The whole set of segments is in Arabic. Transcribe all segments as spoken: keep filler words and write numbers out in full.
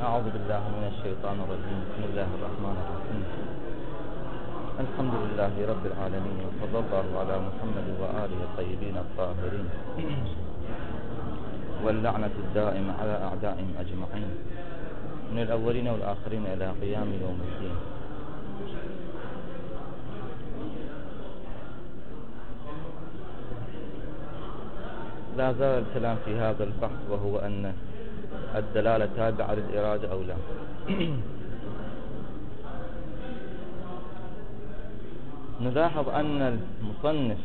أعوذ بالله من الشيطان الرجيم. بسم الله الرحمن الرحيم. الحمد لله رب العالمين، وصلى الله على محمد وآله الطيبين الطاهرين، واللعنة الدائمة على أعدائهم أجمعين من الأولين والآخرين إلى قيام يوم الدين. لا زال الكلام في هذا البحث، وهو أن الدلالة تابعة للإرادة أو لا. نلاحظ أن المصنف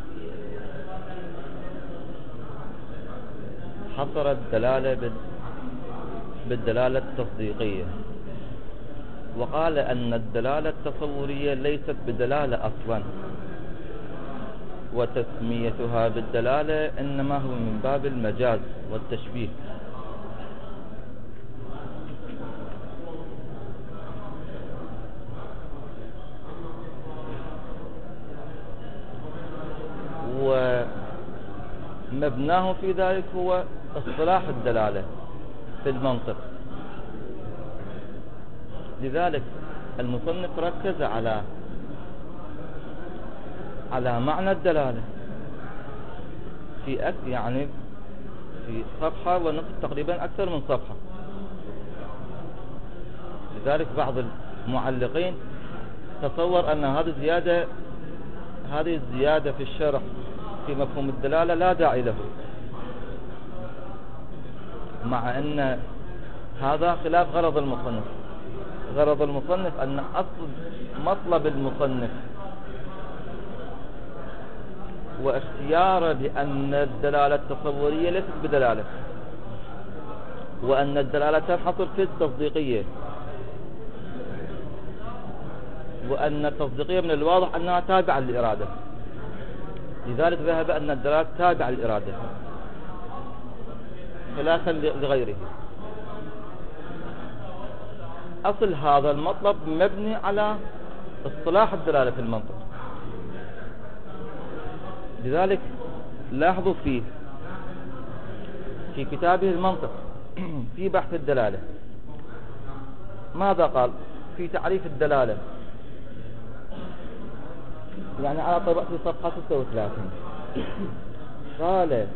حصر الدلالة بالدلالة التصديقية، وقال أن الدلالة التصورية ليست بدلالة أصلا، وتسميتها بالدلالة إنما هو من باب المجاز والتشبيه. ومبناه في ذلك هو اصطلاح الدلالة في المنطق. لذلك المصنف ركز على على معنى الدلالة في أك يعني في صفحة ونصف تقريبا، أكثر من صفحة. لذلك بعض المعلقين تصور أن هذه الزيادة هذه الزيادة في الشرح في مفهوم الدلالة لا داعي له، مع أن هذا خلاف غرض المصنف. غرض المصنف أن أصل مطلب المصنف واختياره بأن الدلالة التصورية ليست بدلالة، وأن الدلالة تنحصر في التصديقية، وأن التصديقية من الواضح أنها تابعة للإرادة. لذلك ذهب أن الدلالة تابعة للإرادة خلافا لغيره. أصل هذا المطلب مبني على اصطلاح الدلالة في المنطق. لذلك لاحظوا فيه في كتابه المنطق في بحث الدلالة ماذا قال في تعريف الدلالة، يعني على طبق في صفحة ستة وثلاثين. قال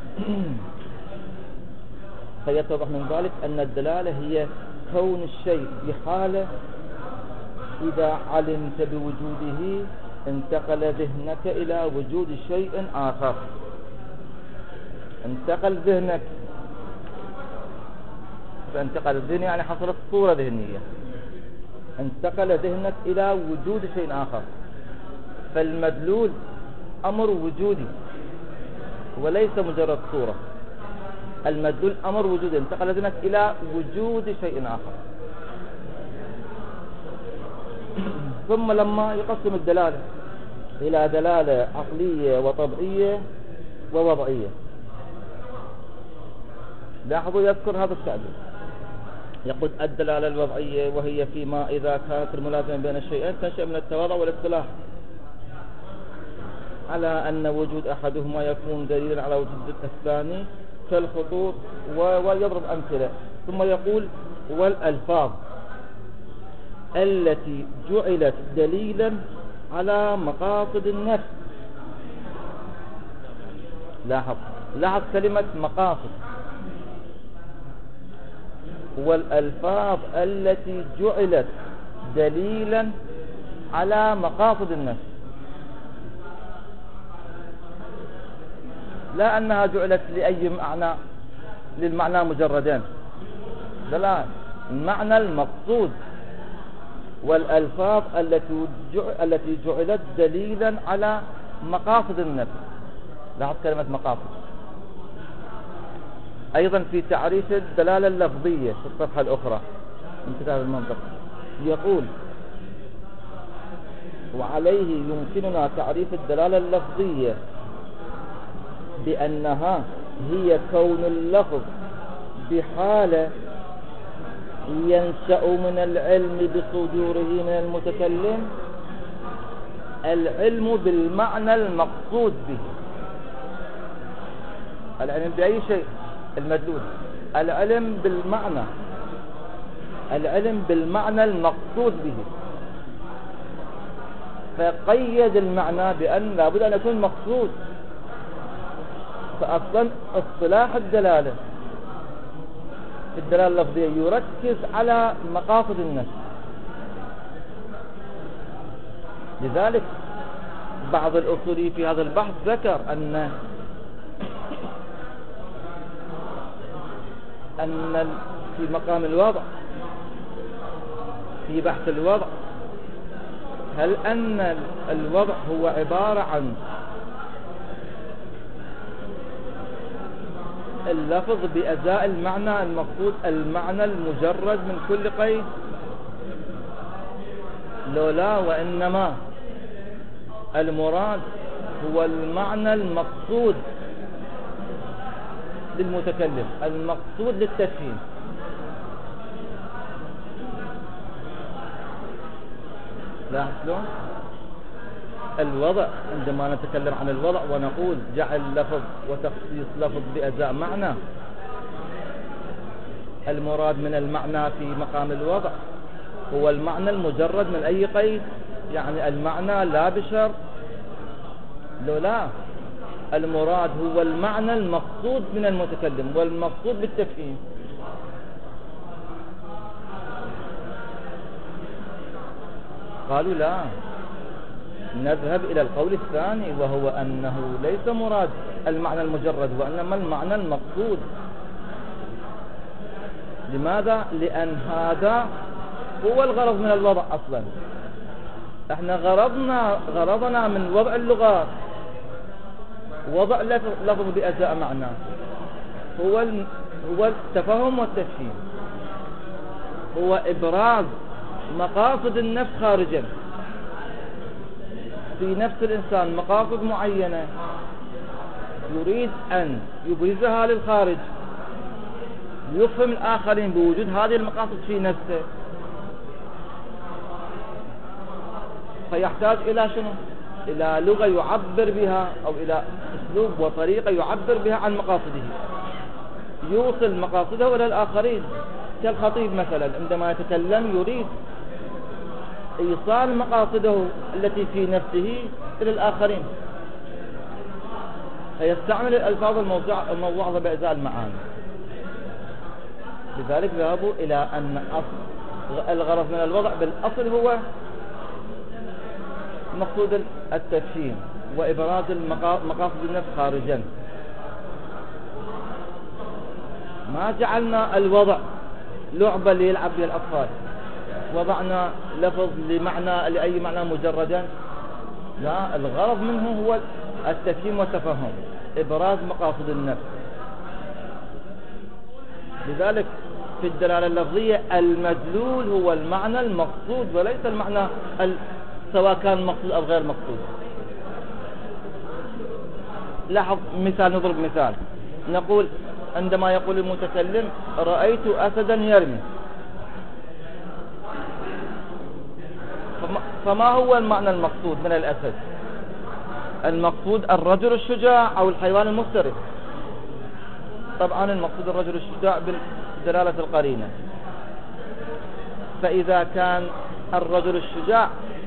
فيتضح من ذلك أن الدلالة هي كون الشيء في حالة إذا علمت بوجوده انتقل ذهنك إلى وجود شيء آخر. انتقل ذهنك، فانتقل الذهن يعني حصلت صورة ذهنية. انتقل ذهنك إلى وجود شيء آخر، فالمدلول أمر وجودي وليس مجرد صورة. المدلول أمر وجودي، انتقل ذهنك إلى وجود شيء آخر. ثم لما يقسم الدلالة إلى دلالة عقلية وطبعية ووضعية، لاحظوا يذكر هذا التعبير. يقول الدلالة الوضعية وهي فيما إذا كانت الملازمة بين الشيئين تنشأ من التواضع والاصطلاح على أن وجود أحدهما يكون دليلا على وجود الثاني كالخطوط، ويضرب أمثلة. ثم يقول والألفاظ التي جعلت دليلا على مقاصد النفس. لاحظ لاحظ كلمة مقاصد. والألفاظ التي جعلت دليلا على مقاصد النفس، لا أنها جعلت لأي معنى للمعنى مجردين، لا، المعنى المقصود. والألفاظ التي التي جعلت دليلا على مقاصد النفس. لاحظ كلمة مقاصد. أيضا في تعريف الدلالة اللفظية في الصفحة الأخرى من كتاب المنطق يقول وعليه يمكننا تعريف الدلالة اللفظية بأنها هي كون اللفظ بحالة ينشأ من العلم بصدوره من المتكلم، العلم بالمعنى المقصود به. العلم بأي شيء المدلول، العلم بالمعنى العلم بالمعنى المقصود به، فقيد المعنى بأن لابد أن يكون مقصود. فأصلا اصطلاح الدلالة في الدلالة اللفظية يركز على مقاصد النص. لذلك بعض الأصوليين في هذا البحث ذكر أن أن في مقام الوضع، في بحث الوضع، هل أن الوضع هو عبارة عن اللفظ بأزاء المعنى المقصود، المعنى المجرد من كل قيد، لو لا، وإنما المراد هو المعنى المقصود للمتكلم، المقصود للتفهيم. لا شلون الوضع، عندما نتكلم عن الوضع ونقول جعل لفظ وتخصيص لفظ بأزاء معنى، المراد من المعنى في مقام الوضع هو المعنى المجرد من أي قيد، يعني المعنى لا بشرط، لو لا، المراد هو المعنى المقصود من المتكلم والمقصود بالتفهيم. قالوا لا، نذهب إلى القول الثاني، وهو أنه ليس مراد المعنى المجرد وإنما المعنى المقصود. لماذا؟ لأن هذا هو الغرض من الوضع أصلا. احنا غرضنا غرضنا من وضع اللغات وضع لفظ بأزاء معنى هو هو التفهم والتفهيم، هو إبراز مقاصد النفس خارجا. في نفس الإنسان مقاصد معينة يريد أن يبرزها للخارج، يفهم الآخرين بوجود هذه المقاصد في نفسه، فيحتاج إلى شنو؟ إلى لغة يعبر بها، أو إلى أسلوب وطريقة يعبر بها عن مقاصده، يوصل مقاصده إلى الآخرين. كالخطيب مثلا عندما يتكلم يريد إيصال مقاصده التي في نفسه إلى الآخرين، فيستعمل الألفاظ الموضوعة بأزاء المعاني. لذلك ذهبوا إلى أن أصل الغرض من الوضع بالأصل هو مقصود التفهيم وإبراز مقاصد النفس خارجا. ما جعلنا الوضع لعبة ليلعب بها الأطفال، وضعنا لفظ لمعنى لأي معنى مجردا، لا، الغرض منه هو التفهيم والتفهم، إبراز مقاصد النفس. لذلك في الدلالة اللفظية المدلول هو المعنى المقصود وليس المعنى ال... سواء كان مقصود أو غير مقصود. لاحظ مثال، نضرب مثال، نقول عندما يقول المتكلم رأيت أسدا يرمي، فما هو المعنى المقصود من الأسد؟ المقصود الرجل الشجاع أو الحيوان المفترس. طبعا المقصود الرجل الشجاع بدلالة القرينة. فإذا كان الرجل الشجاع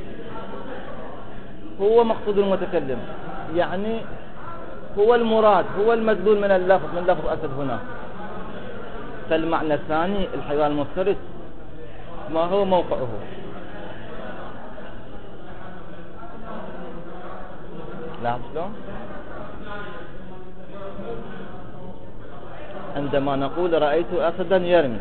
هو مقصود المتكلم، يعني هو المراد، هو المدلول من اللفظ، من لفظ أسد هنا، فالمعنى الثاني الحيوان المفترس ما هو موقعه؟ لاحظ شلون؟ عندما نقول رأيت أسدا يرمي،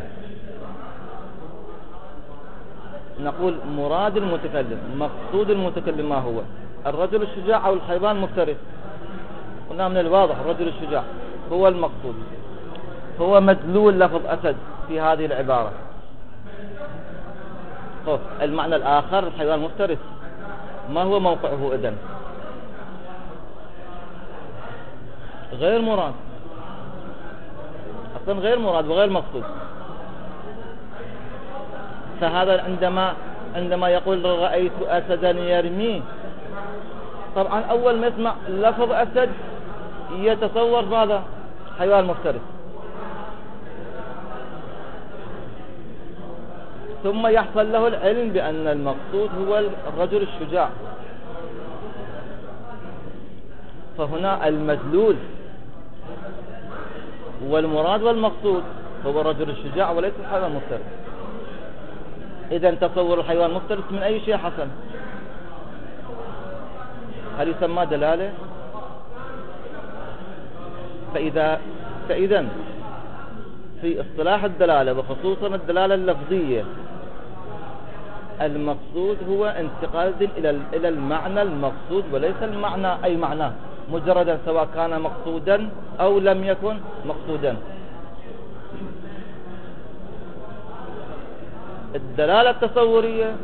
نقول مراد المتكلم، مقصود المتكلم ما هو؟ الرجل الشجاع أو الحيوان المفترس؟ قلنا من الواضح الرجل الشجاع هو المقصود، هو مدلول لفظ أسد في هذه العبارة. طيب المعنى الآخر الحيوان المفترس ما هو موقعه إذن؟ غير مراد، أصلا غير مراد وغير مقصود. فهذا عندما عندما يقول رأيت أسدا يرمي، طبعا أول ما يسمع لفظ أسد يتصور ماذا؟ حيوان مفترس. ثم يحصل له العلم بأن المقصود هو الرجل الشجاع. فهنا المدلول والمراد والمقصود هو الرجل الشجاع وليس الحيوان المفترس. إذا تصور الحيوان المفترس من أي شيء حصل، هل يسمى دلالة؟ فإذا فإذا في اصطلاح الدلالة وخصوصا الدلالة اللفظية المقصود هو انتقال إلى إلى المعنى المقصود وليس المعنى أي معنى مجردا، سواء كان مقصودا أو لم يكن مقصودا. الدلالة التصورية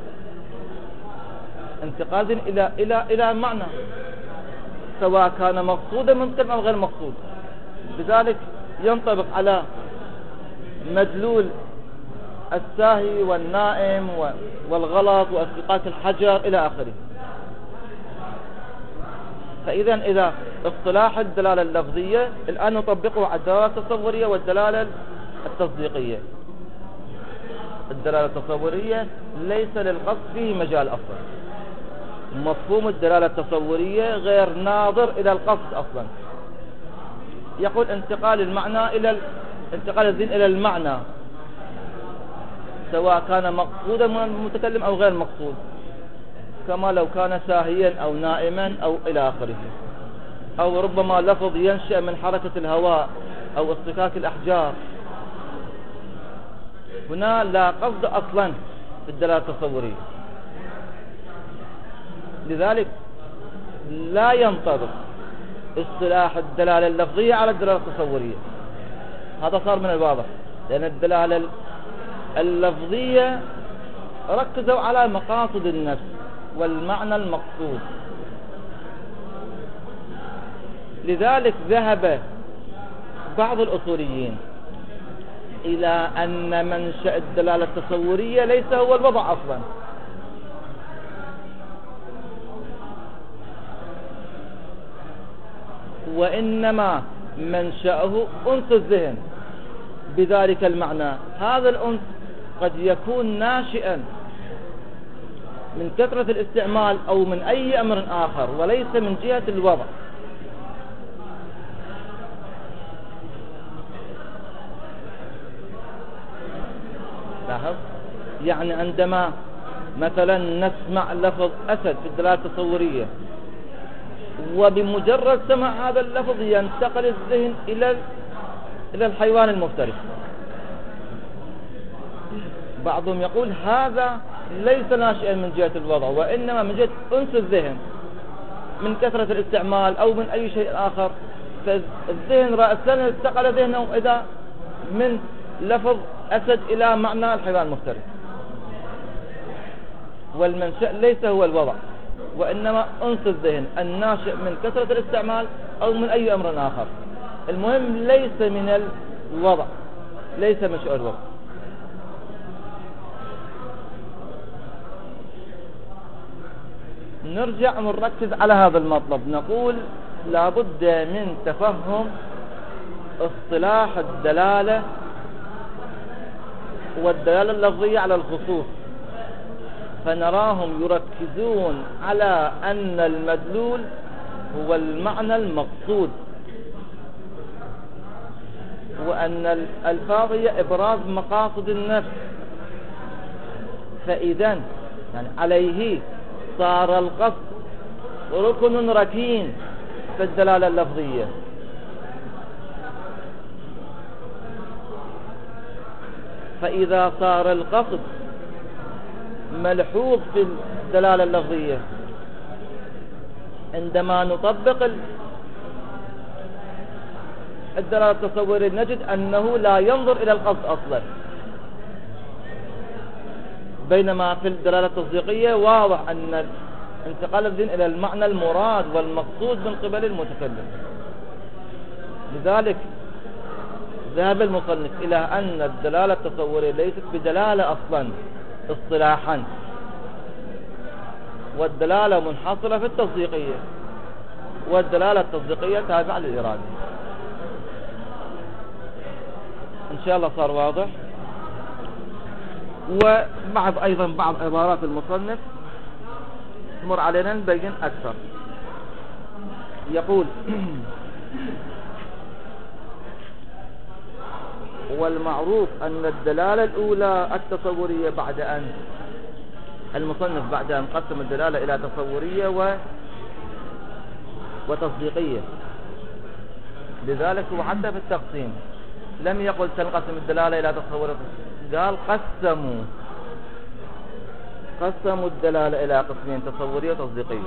انتقال إلى إلى إلى معنى سواء كان مقصودا من أو غير مقصود. لذلك ينطبق على مدلول الساهي والنائم والغلط واسقاط الحجر إلى آخره. فإذا إذا اصطلاح الدلالة اللفظية الآن نطبقه على الدلالة التصورية والدلالة التصديقية. الدلالة التصورية ليس للقصد فيه مجال أصلا، مفهوم الدلالة التصورية غير ناظر إلى القصد أصلا. يقول انتقال المعنى إلى انتقال الذهن إلى المعنى سواء كان مقصودا من المتكلم أو غير مقصود، كما لو كان ساهيا أو نائما أو إلى آخره، أو ربما لفظ ينشأ من حركة الهواء أو اصطكاك الأحجار. هنا لا قصد أصلا في الدلالة التصورية، لذلك لا ينطبق اصطلاح الدلالة اللفظية على الدلالة التصورية. هذا صار من الواضح، لأن الدلالة اللفظية ركزوا على مقاصد النفس والمعنى المقصود. لذلك ذهب بعض الأصوليين إلى أن منشأ الدلالة التصورية ليس هو الوضع أصلا، وإنما منشأه أنس الذهن بذلك المعنى. هذا الأنس قد يكون ناشئا من كثرة الاستعمال أو من أي أمر آخر وليس من جهة الوضع. لاحظ، يعني عندما مثلا نسمع لفظ أسد في الدلالة التصورية وبمجرد سمع هذا اللفظ ينتقل الذهن إلى إلى الحيوان المفترس، بعضهم يقول هذا ليس ناشئا من جهة الوضع وإنما من جهة أنس الذهن من كثرة الاستعمال أو من أي شيء آخر. فالذهن رأسا انتقل ذهنه إذا من لفظ أسد إلى معنى الحيوان المفترس، والمنشأ ليس هو الوضع وإنما أنس الذهن الناشئ من كثرة الاستعمال أو من أي أمر آخر. المهم ليس من الوضع، ليس من شؤون الوضع. نرجع ونركز على هذا المطلب، نقول لابد من تفهم اصطلاح الدلالة والدلالة اللفظية على الخصوص، فنراهم يركزون على أن المدلول هو المعنى المقصود، وأن الألفاظ هي إبراز مقاصد النفس. فإذا يعني عليه صار القصد ركن ركين في الدلالة اللفظية. فإذا صار القصد ملحوظ في الدلالة اللفظية، عندما نطبق الدلالة التصورية نجد أنه لا ينظر إلى القصد أصلا، بينما في الدلالة التصديقية واضح أن انتقال الذهن إلى المعنى المراد والمقصود من قبل المتكلم. لذلك ذهب المصنف إلى أن الدلالة التصورية ليست بدلالة أصلا اصطلاحا، والدلالة منحصرة في التصديقية، والدلالة التصديقية تابعة للإرادة. إن شاء الله صار واضح. وبعض أيضا بعض عبارات المصنف تمر علينا نبين أكثر. يقول والمعروف أن الدلالة الأولى التصورية بعد أن المصنف بعد أن قسم الدلالة إلى تصورية و وتصديقية. لذلك هو حتى في التقسيم لم يقل سنقسم الدلالة إلى تصورية، قال قسموا قسموا الدلالة إلى قسمين، تصورية وتصديقية.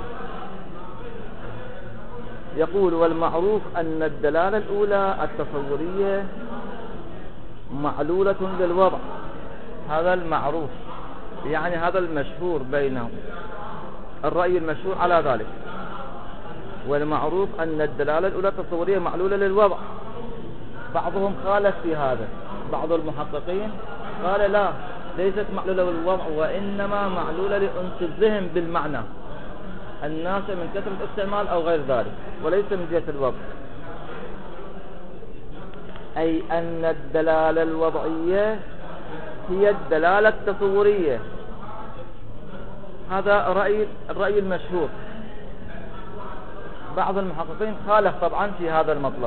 يقول والمعروف أن الدلالة الأولى التصورية معلولة للوضع. هذا المعروف يعني هذا المشهور بينهم، الرأي المشهور على ذلك. والمعروف أن الدلالة الأولى التصورية معلولة للوضع. بعضهم خالف في هذا، بعض المحققين قال لا، ليست معلولة للوضع وإنما معلولة لأنس الذهن بالمعنى الناشئ من كثرة الاستعمال أو غير ذلك، وليس من جهة الوضع. أي أن الدلالة الوضعية هي الدلالة التصورية. هذا رأي الرأي المشهور. بعض المحققين خالف طبعا في هذا المطلب،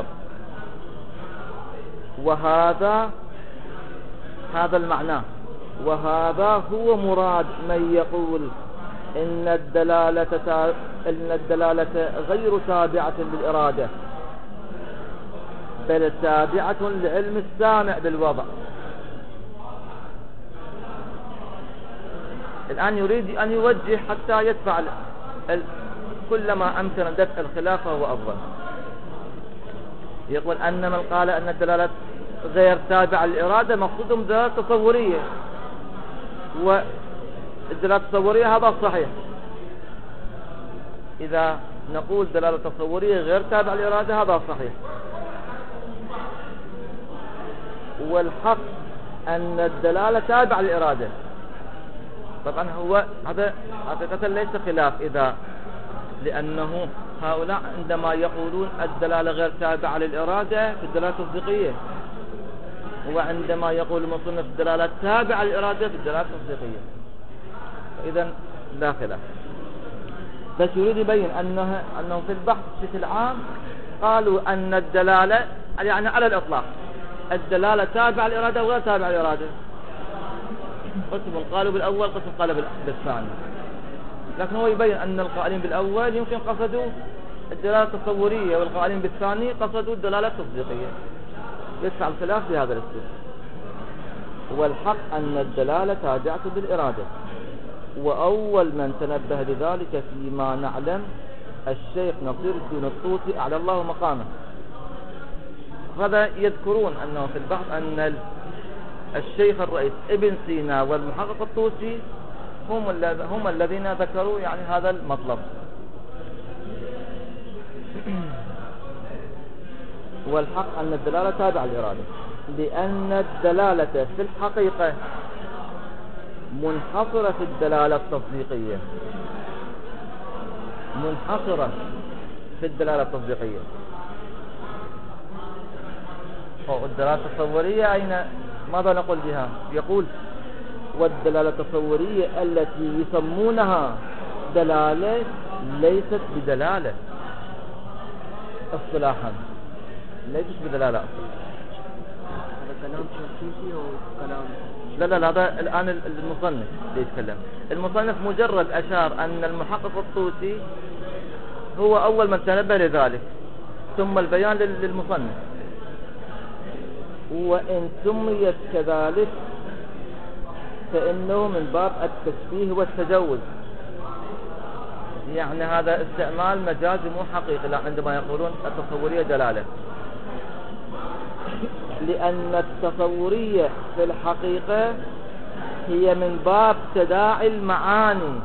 وهذا هذا المعنى، وهذا هو مراد من يقول إن الدلالة إن الدلالة غير تابعة للإرادة بل تابعة لعلم السامع بالوضع. الآن يريد أن يوجه حتى يدفع كلما أمكن دفع الخلاف فهو أفضل. يقول أن من قال أن الدلالة غير تابعة للإرادة مقصودهم دلالة تصورية، والدلالة التصورية هذا صحيح. إذا نقول دلالة تصورية غير تابعة للإرادة هذا صحيح. والحق أن الدلالة تابعة للإرادة. طبعا هو هذا حقيقة ليس خلاف، إذا لأنه هؤلاء عندما يقولون الدلالة غير تابعة للإرادة في الدلالة التصديقية، وعندما يقول المصنف الدلالة تابعة للإرادة في الدلالة التصديقية، إذن لا خلاف. بس يريد يبين أنه أنه في البحث بشكل عام قالوا أن الدلالة يعني على الإطلاق الدلالة تابعة للإرادة وغير تابعة للإرادة. قسم قالوا بالأول، قسم قالوا بالثاني. لكن هو يبين أن القائلين بالأول يمكن قصدوا الدلالة التصورية، والقائلين بالثاني قصدوا الدلالة التصديقية. يدفع الخلاف في هذا الاسلوب. والحق أن الدلالة تابعة للإرادة، وأول من تنبه لذلك فيما نعلم الشيخ نصير الدين الطوسي أعلى الله مقامه. هذا يذكرون أنه في البحث أن الشيخ الرئيس ابن سينا والمحقق الطوسي هم هم الذين ذكروا يعني هذا المطلب. والحق أن الدلالة تابعة للإرادة، لأن الدلالة في الحقيقة منحصرة في الدلالة التصديقية، منحصرة في الدلالة التصديقية. والدلالة التصورية أين ماذا نقول بها؟ يقول والدلالة التصورية التي يسمونها دلالة ليست بدلالة اصطلاحا، ليست بدلالة اصطلاحا. هذا كلام تشخيصي أو كلام؟ لا لا لا، هذا الآن المصنف يتكلم. المصنف مجرد أشار أن المحقق الطوسي هو أول من تنبه لذلك، ثم البيان للمصنف. وإن سميت كذلك فإنه من باب التشبيه والتجوز، يعني هذا استعمال مجازي مو حقيقي. لا، عندما يقولون التصورية دلالة، لأن التصورية في الحقيقة هي من باب تداعي المعاني.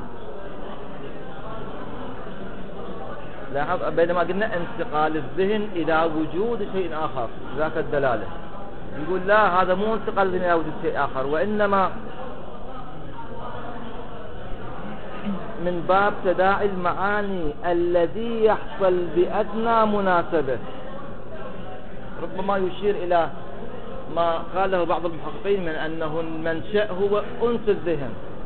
لاحظ بينما قلنا انتقال الذهن إلى وجود شيء آخر ذاك الدلالة، يقول لا، هذا مو انتقال الذهن إلى وجود شيء آخر، وإنما من باب تداعي المعاني الذي يحصل بأدنى مناسبة. ربما يشير إلى ما قاله بعض المحققين من أنه المنشأ هو أنس الذهن،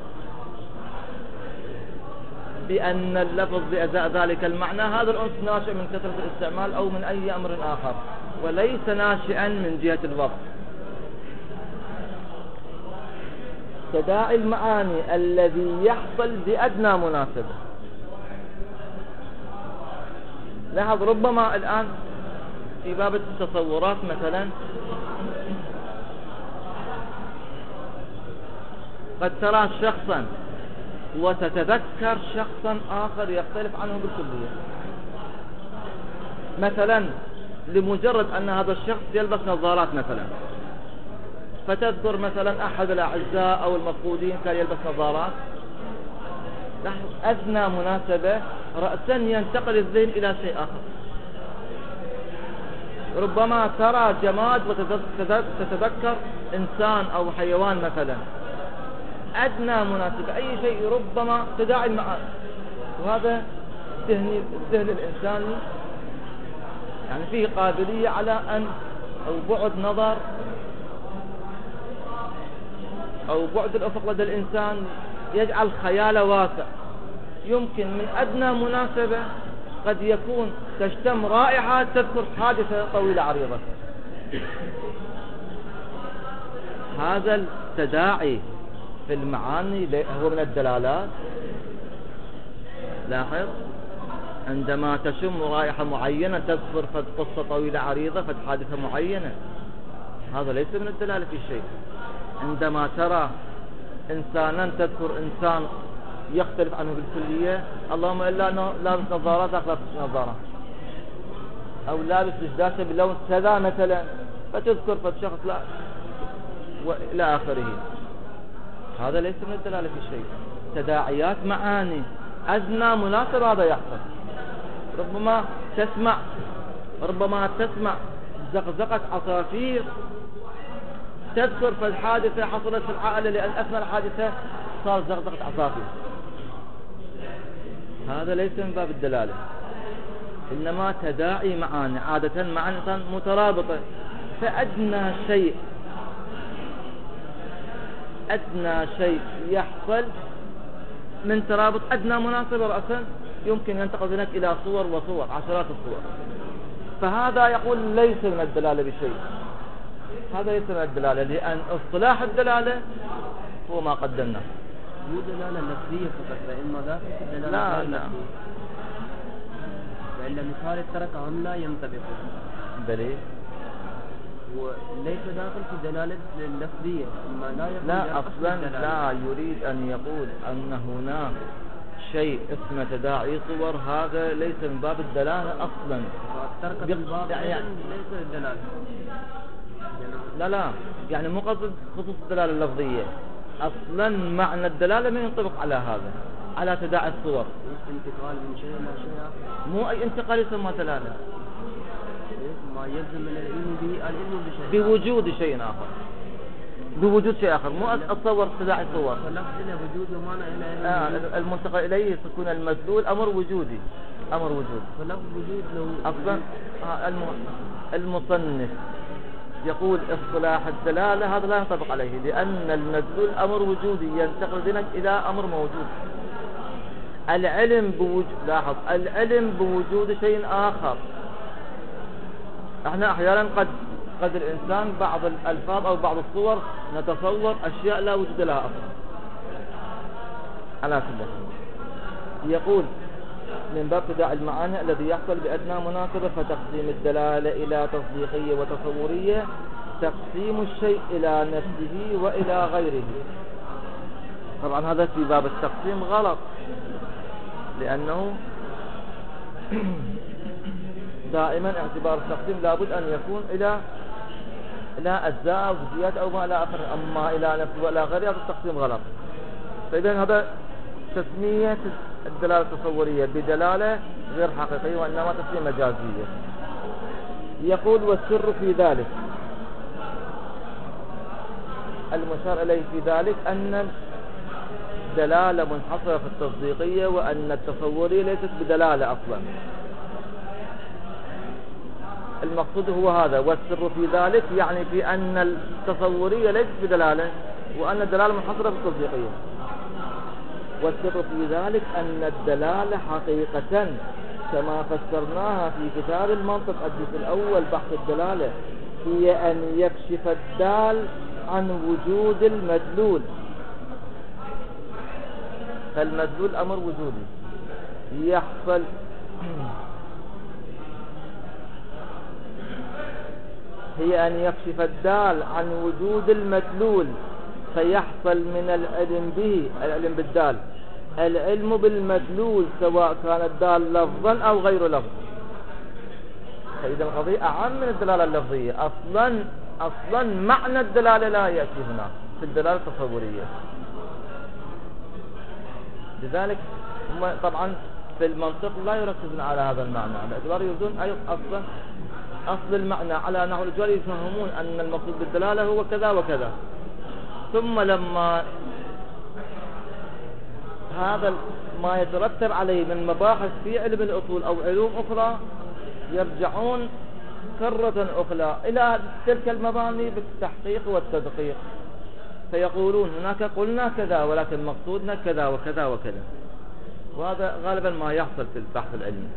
بأن اللفظ بأزاء ذلك المعنى هذا الأنس ناشئ من كثرة الاستعمال أو من أي أمر آخر، وليس ناشئا من جهة الوقت. تداعي المعاني الذي يحصل بأدنى مناسبة. لاحظ ربما الآن في باب التصورات مثلا قد ترى شخصا وتتذكر شخصا آخر يختلف عنه بالكلية، مثلا لمجرد أن هذا الشخص يلبس نظارات مثلا، فتذكر مثلا أحد الأعزاء أو المفقودين كان يلبس نظارات، أدنى مناسبة رأسا ينتقل الذهن إلى شيء آخر. ربما ترى جماد وتتذكر إنسان أو حيوان مثلا، أدنى مناسبة أي شيء ربما تداعي المعاني، وهذا الذهن الذهن الإنساني يعني فيه قابلية على أن أو بعد نظر أو بعد الأفق لدى الإنسان يجعل خياله واسع، يمكن من أدنى مناسبة قد يكون تشتم رائحة تذكر حادثة طويلة عريضة. هذا التداعي في المعاني هو من الدلالات. لاحظ عندما تشم رائحة معينة تذكر فد قصة طويلة عريضة فد حادثة معينة، هذا ليس من الدلالة في شيء. عندما ترى إنسانا تذكر إنسان يختلف عنه بالكلية، اللهم إلا أنه لابس نظارات آخر لابس نظارات، أو لابس جداشة بلون كذا مثلا، فتذكر فالشخص لا وإلى آخره، هذا ليس من الدلالة في شيء. تداعيات معاني أدنى مناسبة هذا يحصل. ربما تسمع ربما تسمع زقزقة عصافير تذكر فالحادثة حصلت في العائلة لأن أثناء الحادثة صار زقزقة عصافير، هذا ليس من باب الدلالة، إنما تداعي معاني عادة معاني مترابطة، فأدنى شيء أدنى شيء يحصل من ترابط أدنى مناسبة رأسا يمكن ينتقل هناك إلى صور وصور عشرات الصور، فهذا يقول ليس من الدلالة بشيء. هذا ليس من الدلالة، لأن اصطلاح الدلالة هو ما قدمناه. مو دلالة لفظية فقط، وإما ذاك الدلالة لا لا، لأن مثال الترك هم لا ينطبق بلي وليس داخل في دلالة اللفظية، أما لا يقول لا أصلا لا يريد أن يقول أن هناك شيء اسمه تداعي صور، هذا ليس من باب الدلالة أصلا. ترك الباب يعني ليس الدلالة. لا لا، يعني مو قصد خصوص الدلالة اللفظية، أصلا معنى الدلالة ما ينطبق على هذا، على تداعي الصور. انتقال من شيء إلى شيء آخر، مو أي انتقال يسمى دلالة، ما يلزم من العلم به العلم بشيء بوجود شيء آخر، بوجود شيء آخر، مو أتصور تداعي صور. فلفظ إلى وجود ومعنى إلى آه المنتقل إليه يكون المدلول أمر وجودي، أمر وجود. فلفظ وجود لو أصلا آه المصنف يقول اصطلاح الدلالة هذا لا ينطبق عليه، لأن المدلول أمر وجودي ينتقل ذلك إلى أمر موجود. العلم بوجود، لاحظ العلم بوجود شيء آخر. احنا احيانا قد قد الانسان بعض الالفاظ او بعض الصور نتصور اشياء لا وجود لها اصلا. على كل حال يقول من باب تداعي المعاني الذي يحصل بادنى مناسبه، فتقسيم الدلاله الى تصديقيه وتصوريه، تقسيم الشيء الى نفسه والى غيره. طبعا هذا في باب التقسيم غلط، لانه دائما اعتبار التقسيم لابد أن يكون إلى إلى أجزاء أو جزئيات أو ما إلى آخر، أما إلى نفسه ولا غيره هذا التقسيم غلط. فإذا هذا تسمية الدلالة التصورية بدلالة غير حقيقية، وإنما تسمية مجازية. يقول والسر في ذلك، المشار إليه في ذلك أن الدلالة منحصرة في التصديقية، وأن التصورية ليست بدلالة أصلا. المقصود هو هذا. والسر في ذلك يعني في أن التصورية ليست بدلالة، وأن الدلالة منحصرة في التصديقية. والسر في ذلك أن الدلالة حقيقة كما فسرناها في كتاب المنطق الجزء الأول بحث الدلالة هي أن يكشف الدال عن وجود المدلول. فالمدلول أمر وجودي يحصل هي أن يكشف الدال عن وجود المدلول فيحصل من العلم به، العلم بالدال، العلم بالمدلول سواء كان الدال لفظا أو غير لفظ. فإذا القضية أعم من الدلالة اللفظية. أصلا أصلا معنى الدلالة لا يأتي هنا في الدلالة التصورية. لذلك هم طبعا في المنطق لا يركزون على هذا المعنى، باعتبار يريدون أي أصلا أصل المعنى على نحو الإجمال، يفهمون أن المقصود بالدلالة هو كذا وكذا. ثم لما هذا ما يترتب عليه من مباحث في علم الأصول أو علوم أخرى يرجعون كرة أخرى إلى تلك المباني بالتحقيق والتدقيق، فيقولون هناك قلنا كذا ولكن مقصودنا كذا وكذا وكذا. وهذا غالبا ما يحصل في البحث العلمي.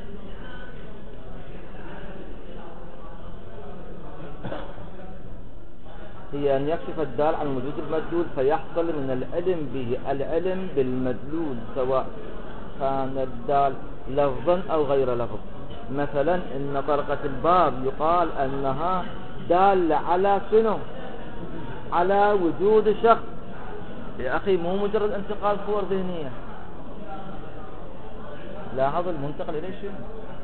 هي أن يكشف الدال عن وجود المدلول فيحصل من العلم به، العلم بالمدلول سواء كان الدال لفظا أو غير لفظ. مثلا إن طرقة الباب يقال أنها دالة على شنو؟ على وجود شخص. يا أخي مو مجرد انتقال صور ذهنية. لاحظ المنتقل إليه شنو؟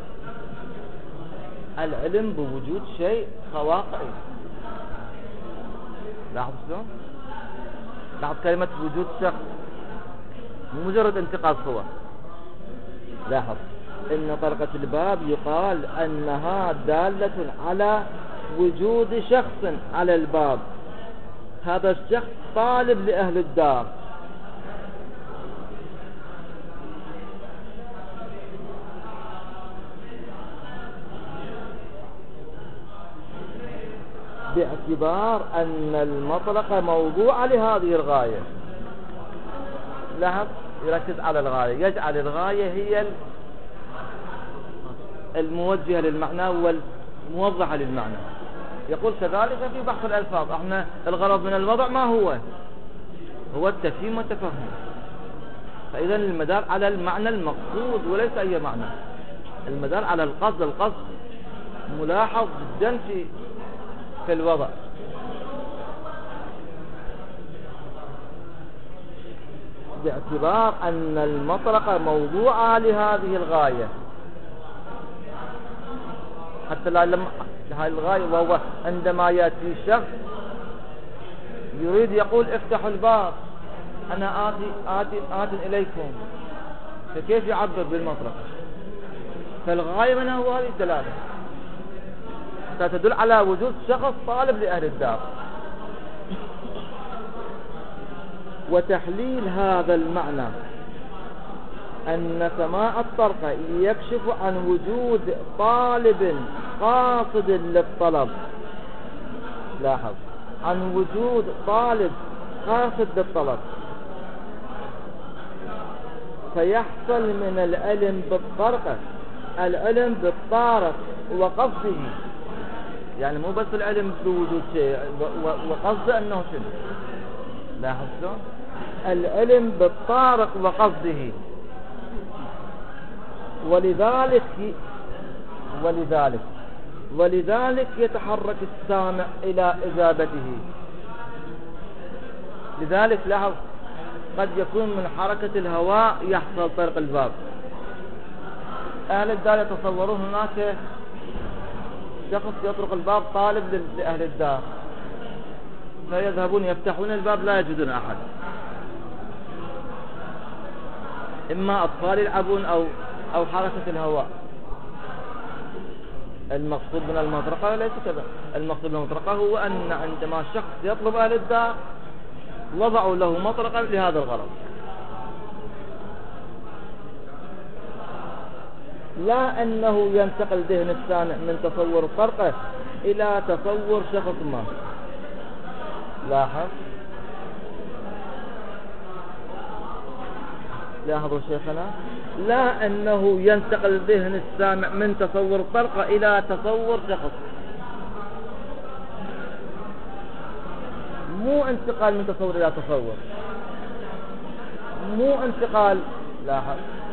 العلم بوجود شيء واقعي. لاحظ شلون؟ لاحظ كلمة وجود شخص مو مجرد انتقال صور. لاحظ إن طرقة الباب يقال أنها دالة على وجود شخص على الباب. هذا الشخص طالب لأهل الدار. باعتبار أن المطلق موضوع لهذه الغاية. لاحظ يركز على الغاية، يجعل الغاية هي الموجهة للمعنى والموضحة للمعنى. يقول كذلك في بحث الألفاظ احنا الغرض من الوضع ما هو؟ هو التفهيم والتفهم. فإذا المدار على المعنى المقصود وليس أي معنى، المدار على القصد. القصد ملاحظ جدا في في الوضع. باعتبار أن المطلق موضوع لهذه الغاية، حتى لا لما هذه الغاية، وهو عندما يأتي شخص يريد يقول افتحوا الباب أنا آتي آتي آت إليكم، فكيف يعبر بالمطلق؟ فالغاية منها هو هذه الدلالة، ستدل على وجود شخص طالب لأهل الدار. وتحليل هذا المعنى أن سماع الطرق يكشف عن وجود طالب قاصد للطلب. لاحظ، عن وجود طالب قاصد للطلب، فيحصل من العلم بالطرق العلم بالطارق وقصده. يعني مو بس العلم بوجود شيء وقصده أنه شنو. لاحظ شلون؟ العلم بالطارق وقصده. ولذلك ولذلك ولذلك يتحرك السامع إلى إجابته. لذلك لاحظ قد يكون من حركة الهواء يحصل طرق الباب. أهل الدار يتصورون هناك شخص يطرق الباب طالب لأهل الدار، فيذهبون يفتحون الباب لا يجدون أحد، إما أطفال يلعبون أو أو حركة الهواء. المقصود من المطرقة ليس كذا. المقصود من المطرقة هو أن عندما شخص يطلب أهل الدار وضعوا له مطرقة لهذا الغرض. لا أنه ينتقل ذهن السامع من تصور الطرقة إلى تصور شخص ما. لاحظ لاحظوا شيخنا، لا أنه ينتقل ذهن السامع من تصور الطرقة إلى تصور شخص، مو انتقال من تصور إلى تصور، مو انتقال. لاحظ،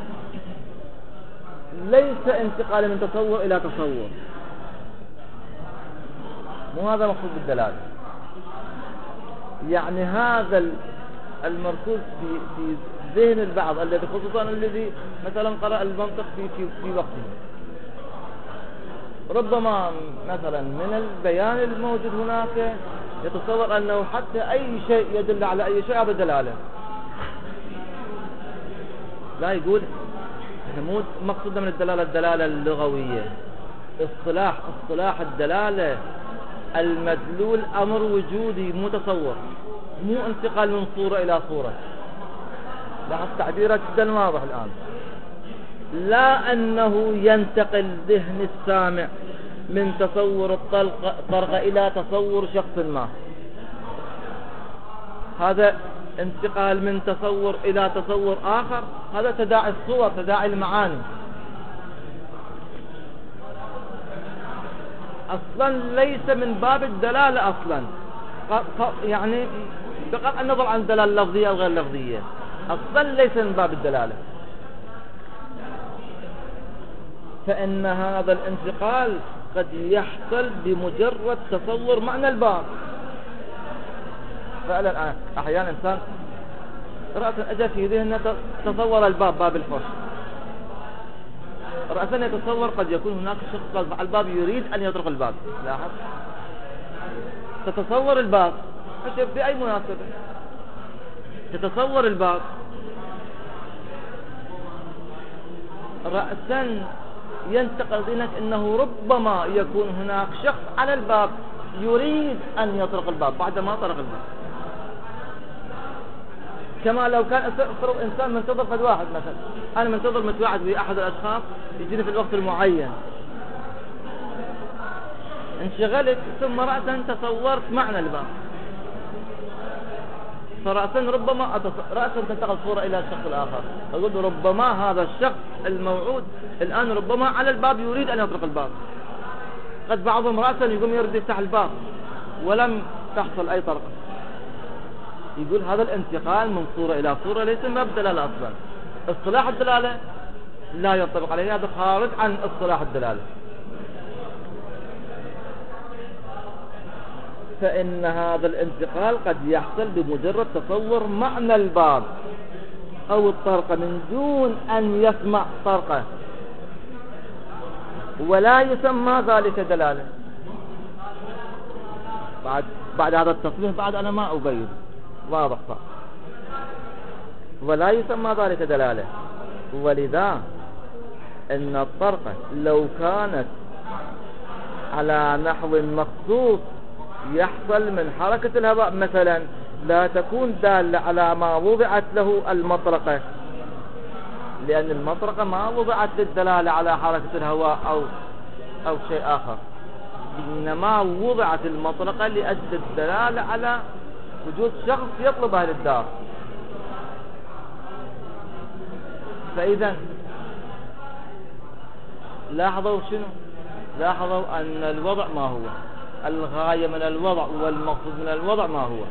ليس انتقال من تصور إلى تصور، مو هذا مقصود بالدلالة. يعني هذا المركوز في في ذهن البعض الذي خصوصا الذي مثلا قرأ المنطق في في في وقته، ربما مثلا من البيان الموجود هناك يتصور أنه حتى أي شيء يدل على أي شيء هذا دلالة. لا، يقول مو مقصود من الدلالة الدلالة اللغوية، اصطلاح اصطلاح الدلالة المدلول أمر وجودي متصور، مو انتقال من صورة إلى صورة. لاحظ تعبيرات جدا واضح الآن. لا أنه ينتقل ذهن السامع من تصور الطرقة إلى تصور شخص ما، هذا انتقال من تصور إلى تصور آخر، هذا تداعي الصور، تداعي المعاني. أصلا ليس من باب الدلالة أصلا، يعني بغض النظر عن الدلالة اللفظية أو غير اللفظية، أصلا ليس من باب الدلالة. فإن هذا الانتقال قد يحصل بمجرد تصور معنى الباب. فعلا أحيانا إنسان رأسا أجى في ذهنه تصور الباب، باب الفرش، رأسا يتصور قد يكون هناك شخص على الباب يريد أن يطرق الباب. لاحظ، تتصور الباب بأي مناسبة، تتصور الباب، رأسا ينتقل ذهنك أنه ربما يكون هناك شخص على الباب يريد أن يطرق الباب بعد ما طرق الباب. كما لو كان افترض إنسان منتظر فد واحد، مثلا أنا منتظر متواعد بأحد الأشخاص يجيني في الوقت المعين، انشغلت ثم رأسا تصورت معنى الباب، فرأسا ربما رأسا تنتقل صورة إلى الشخص الآخر، أقول ربما هذا الشخص الموعود الآن ربما على الباب يريد أن يطرق الباب. قد بعضهم رأسا يقوم يريد يفتح الباب ولم تحصل أي طرقة. يقول هذا الانتقال من صورة إلى صورة ليس من باب الدلالة أصلا. اصطلاح الدلالة لا ينطبق عليه، هذا خارج عن اصطلاح الدلالة. فإن هذا الانتقال قد يحصل بمجرد تصور معنى الباب أو الطرقة من دون أن يسمع طرقة، ولا يسمى ذلك دلالة. بعد بعد هذا التصريح بعد أنا ما أبين، واضح صح، ولا يسمى ذلك دلالة. ولذا إن الطرقة لو كانت على نحو مخصوص يحصل من حركة الهواء مثلا لا تكون دالة على ما وضعت له المطرقة، لأن المطرقة ما وضعت للدلالة على حركة الهواء أو أو شيء آخر، إنما وضعت المطرقة لأجل الدلالة على وجود شخص يطلب أهل الدار. فإذا لاحظوا شنو؟ لاحظوا أن الوضع ما هو، الغاية من الوضع والمقصود من الوضع ما هو.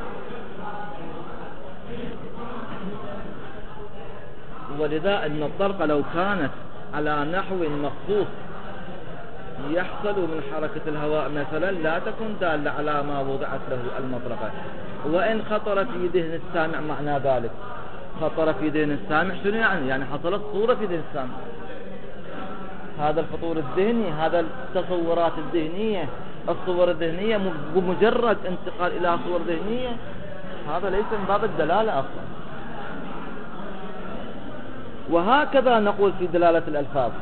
ولذا أن الطرقة لو كانت على نحو مخصوص يحصل من حركة الهواء مثلا لا تكون دالة على ما وضعت له المطرقة. وإن خطر في ذهن السامع معنى ذلك، خطر في ذهن السامع شنو يعني؟ يعني حصلت صورة في ذهن السامع، هذا الفطور الذهني، هذا التصورات الذهنية، الصور الذهنية بمجرد انتقال إلى صور ذهنية، هذا ليس من باب الدلالة أصلا. وهكذا نقول في دلالة الألفاظ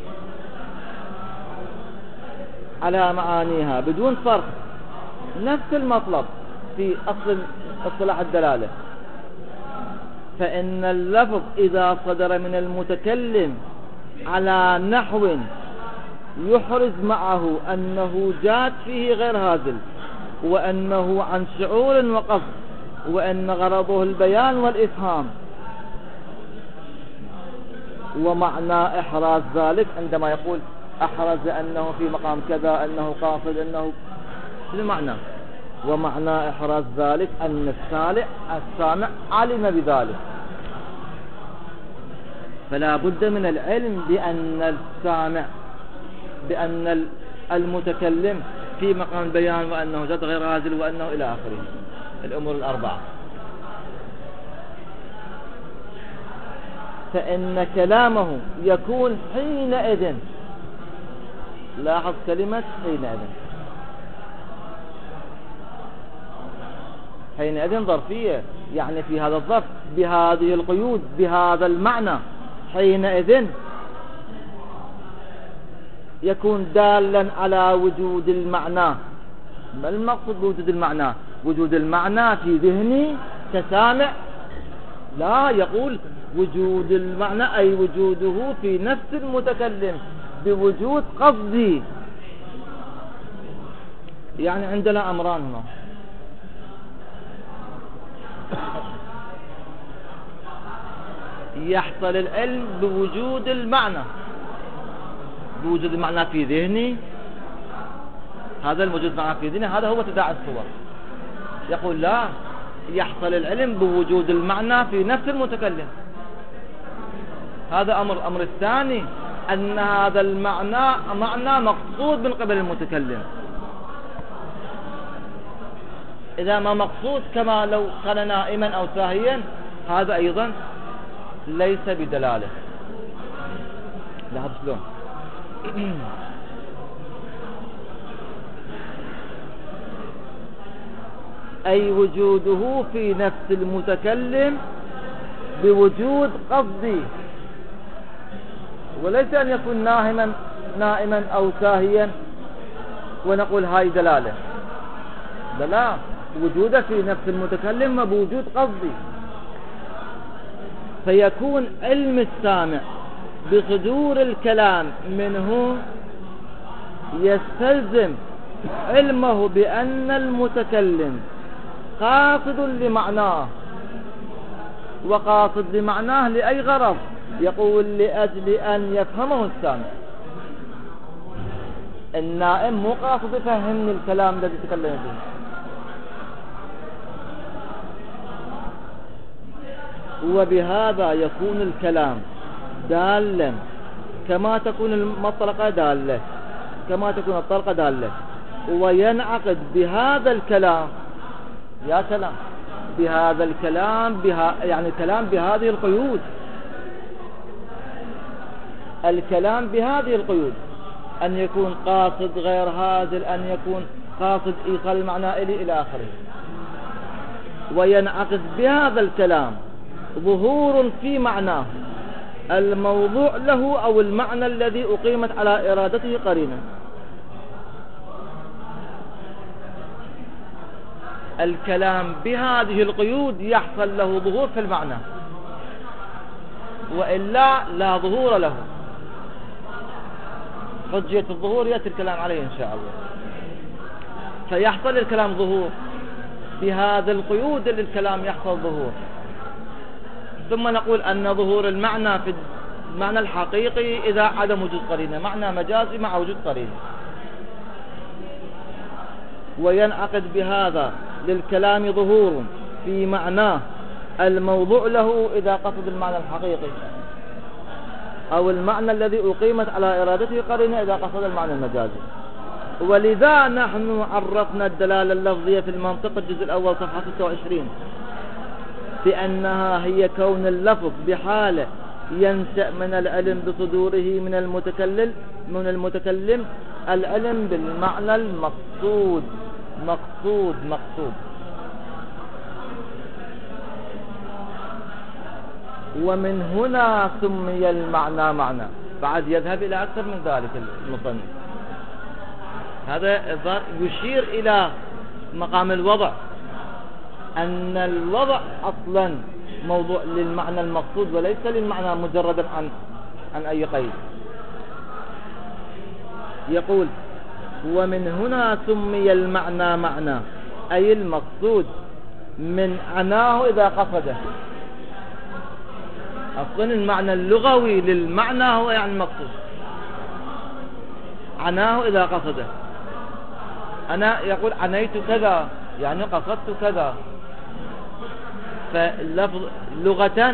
على معانيها بدون فرق، نفس المطلب في أصل اصطلاح الدلالة. فإن اللفظ إذا صدر من المتكلم على نحو يحرز معه أنه جاد فيه غير هازل، وأنه عن شعور وقصد، وأن غرضه البيان والإفهام. ومعنى إحراز ذلك عندما يقول أحرز أنه في مقام كذا، أنه قاصد، أنه شنو معنى؟ ومعنى إحراز ذلك أن السامع السامع علم بذلك. فلا بد من العلم بأن السامع بأن المتكلم في مقام البيان، وأنه جد غير هازل، وأنه إلى آخره الأمور الأربعة. فإن كلامه يكون حينئذ، لاحظ كلمة حينئذ، حينئذ ظرفية، يعني في هذا الظرف بهذه القيود بهذا المعنى، حينئذ يكون دالا على وجود المعنى. ما المقصود بوجود المعنى؟ وجود المعنى في ذهني كسامع؟ لا، يقول وجود المعنى أي وجوده في نفس المتكلم بوجود قصدي. يعني عندنا أمران هنا، يحصل العلم بوجود المعنى، بوجود المعنى في ذهني، هذا الموجود المعنى في ذهني هذا هو تداعي الصور. يقول لا، يحصل العلم بوجود المعنى في نفس المتكلم. هذا أمر. أمر الثاني أن هذا المعنى معنى مقصود من قبل المتكلم. إذا ما مقصود كما لو كان نائما أو ساهيا، هذا أيضا ليس بدلالة. لاحظ شلون؟ أي وجوده في نفس المتكلم بوجود قصدي، وليس أن يكون نائما نائما أو ساهيا ونقول هاي دلالة. لا، وجوده في نفس المتكلم بوجود قصدي. فيكون علم السامع بصدور الكلام منه يستلزم علمه بأن المتكلم قاصد لمعناه، وقاصد لمعناه لأي غرض؟ يقول لأجل أن يفهمه السامع. النائم مو قاصد يفهمني الكلام الذي تكلم به، وبهذا يكون الكلام دالا كما تكون المطلقة دالة، كما تكون الطلقة دالة، وينعقد بهذا الكلام، يا سلام، بهذا الكلام بها يعني الكلام بهذه القيود، الكلام بهذه القيود، أن يكون قاصد غير هازل، أن يكون قاصد إيصال المعنى إلي إلى آخره. وينعقد بهذا الكلام ظهور في معناه الموضوع له أو المعنى الذي أقيمت على إرادته قرينة. الكلام بهذه القيود يحصل له ظهور في المعنى، وإلا لا ظهور له. حجية الظهور يأتي الكلام عليه إن شاء الله. فيحصل الكلام ظهور بهذا القيود للكلام، يحصل ظهور. ثم نقول أن ظهور المعنى في المعنى الحقيقي إذا عدم وجود قرينة، معنى مجازي مع وجود قرينة. وينعقد بهذا للكلام ظهور في معناه الموضوع له إذا قصد المعنى الحقيقي، أو المعنى الذي أقيمت على إرادته قرينة إذا قصد المعنى المجازي. ولذا نحن عرفنا الدلالة اللفظية في المنطق الجزء الأول صفحة ستة وعشرين بأنها هي كون اللفظ بحالة ينشأ من العلم بصدوره من المتكلم من المتكلم العلم بالمعنى المقصود. مقصود مقصود ومن هنا سمي المعنى معنى. بعد يذهب إلى أكثر من ذلك المصنف. هذا يشير إلى مقام الوضع، أن الوضع أصلا موضوع للمعنى المقصود وليس للمعنى مجردا عن عن أي قيد. يقول ومن هنا سمي المعنى معنى، أي المقصود من عناه إذا قصده. أصلا المعنى اللغوي للمعنى هو يعني المقصود، عناه إذا قصده. أنا يقول عنيت كذا يعني قصدت كذا، فاللفظ لغة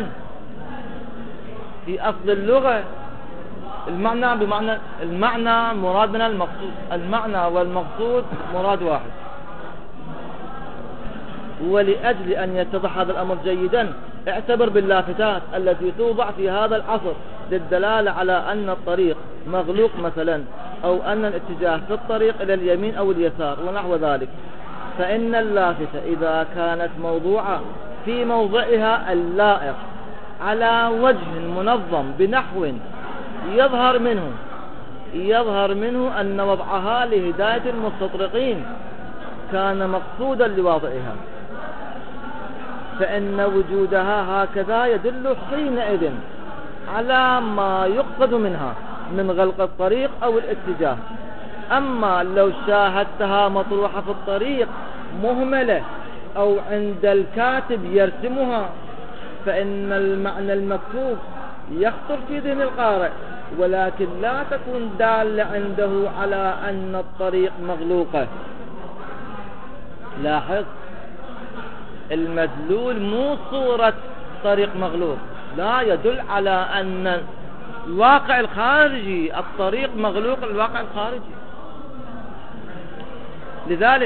في أصل اللغة المعنى بمعنى المعنى مراد من المقصود، المعنى والمقصود مراد واحد. ولأجل أن يتضح هذا الأمر جيدا اعتبر باللافتات التي توضع في هذا العصر للدلالة على أن الطريق مغلوق مثلا، أو أن الاتجاه في الطريق إلى اليمين أو اليسار ونحو ذلك. فإن اللافتة إذا كانت موضوعة في موضعها اللائق على وجه منظم بنحو يظهر منه يظهر منه أن وضعها لهداية المستطرقين كان مقصودا لواضعها، فإن وجودها هكذا يدل حينئذ على ما يقصد منها من غلق الطريق أو الاتجاه. أما لو شاهدتها مطروحة في الطريق مهملة أو عند الكاتب يرسمها، فإن المعنى المكتوب يخطر في ذهن القارئ، ولكن لا تكون دالة عنده على أن الطريق مغلوقة. لاحظ المدلول مو صورة طريق مغلوق، لا يدل على أن الواقع الخارجي الطريق مغلوق، الواقع الخارجي. لذلك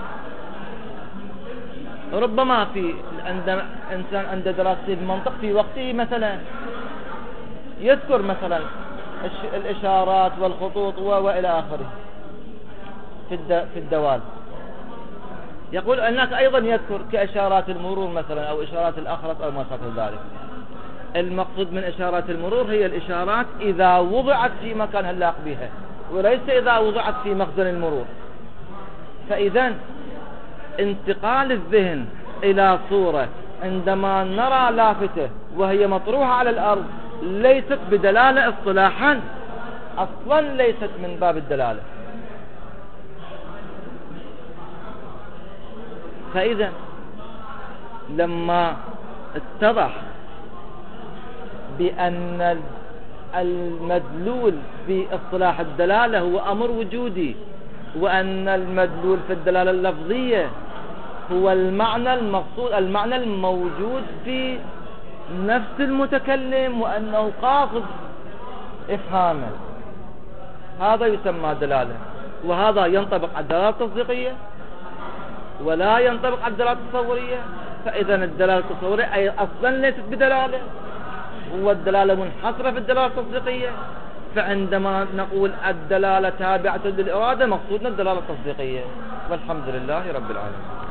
ربما في عند إنسان عند دراسة المنطق في وقته مثلا يذكر مثلا الإشارات والخطوط وإلى آخره في في الدوال. يقول أنك أيضا يذكر كإشارات المرور مثلا أو إشارات الأخرس أو ما شابه ذلك. المقصود من إشارات المرور هي الإشارات إذا وضعت في مكانها اللائق بها، وليس إذا وضعت في مخزن المرور. فإذا انتقال الذهن إلى صورة عندما نرى لافتة وهي مطروحة على الأرض ليست بدلالة اصطلاحا، أصلا ليست من باب الدلالة. فإذا لما اتضح بأن المدلول في اصطلاح الدلالة هو أمر وجودي، وأن المدلول في الدلالة اللفظية هو المعنى المقصود، المعنى الموجود في نفس المتكلم، وأنه قاصد إفهامه، هذا يسمى دلالة. وهذا ينطبق على الدلالة التصديقية ولا ينطبق على الدلالة التصورية. فإذا الدلالة التصورية أي أصلا ليست بدلالة، هو الدلالة منحصرة في الدلالة التصديقية. فعندما نقول الدلالة تابعة للإرادة مقصودنا الدلالة التصديقية. والحمد لله رب العالمين.